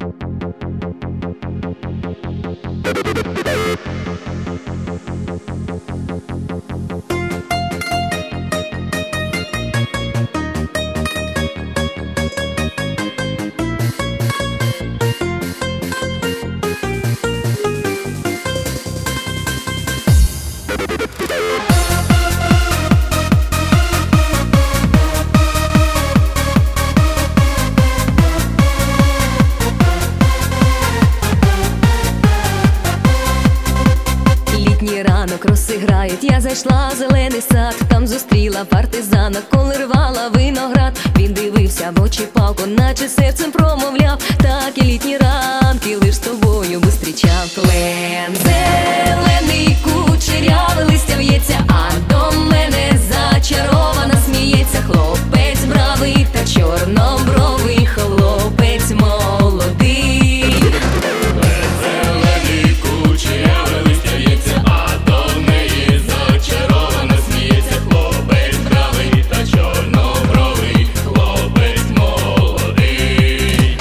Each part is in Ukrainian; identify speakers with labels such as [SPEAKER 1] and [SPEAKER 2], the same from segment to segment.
[SPEAKER 1] Ранок розіграють, я зайшла в зелений сад, там зустріла партизана, коли рвала виноград. Він дивився в очі палку, наче серцем промовляв: так і літні ранки лиш з тобою би зустрічав. Клен зелений, кучерявий, листя в'ється, а до мене зачарована сміється. Хлопець бравий та чорнобровий, хлопець молодий.
[SPEAKER 2] Клен зелений, кучерявий, листя в'ється, а до неї зачарована сміється. Хлопець бравий та чорнобровий, хлопець молодий.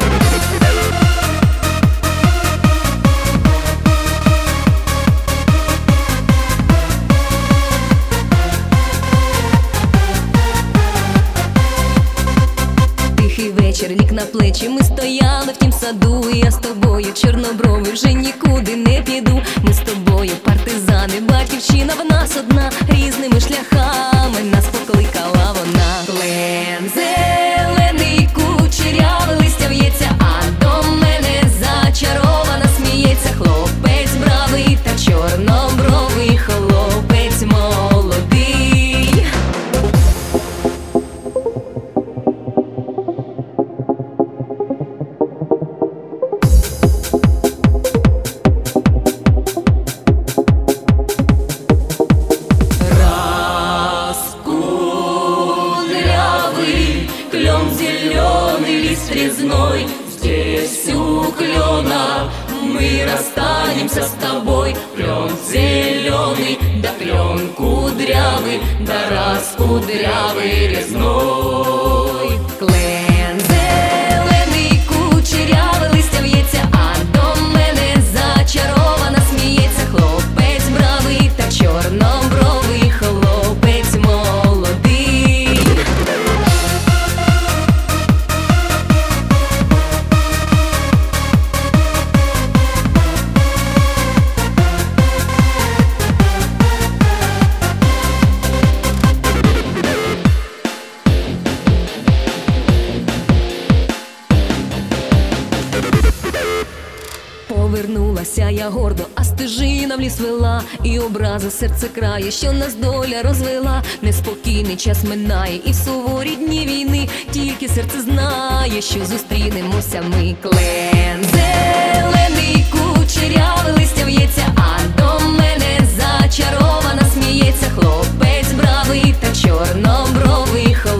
[SPEAKER 1] Тихий вечір ліг на плечі, ми стояли в тім саду, і я з тобою, чорнобровий, вже нікуди не піду. Ми з тобою партизани, батьківщина в нас одна, різними шляхами нас покликала вона. Клен зелений, кучерявий, листя в'ється, а до мене зачарована сміється. Хлопець бравий та чорнобровий, хлопець молодий.
[SPEAKER 2] Клен зеленый, лист резной, здесь у клена мы расстанемся с тобой. Клен зеленый, да клен кудрявый, да раз кудрявый резной.
[SPEAKER 1] Клен зелений, кучерявий, листя в'ється, а до мене зачарована сміється. Хлопець бравий та чорнобровий, хлопець молодий. Повернулася я гордо, а стежина в ліс вела, і образа серце крає, що нас доля розвела. Неспокійний час минає, і в суворі дні війни тільки серце знає, що зустрінемося ми. Клен зелений, кучерявий, листя в'ється, а до мене зачарована сміється. Хлопець бравий та чорнобровий,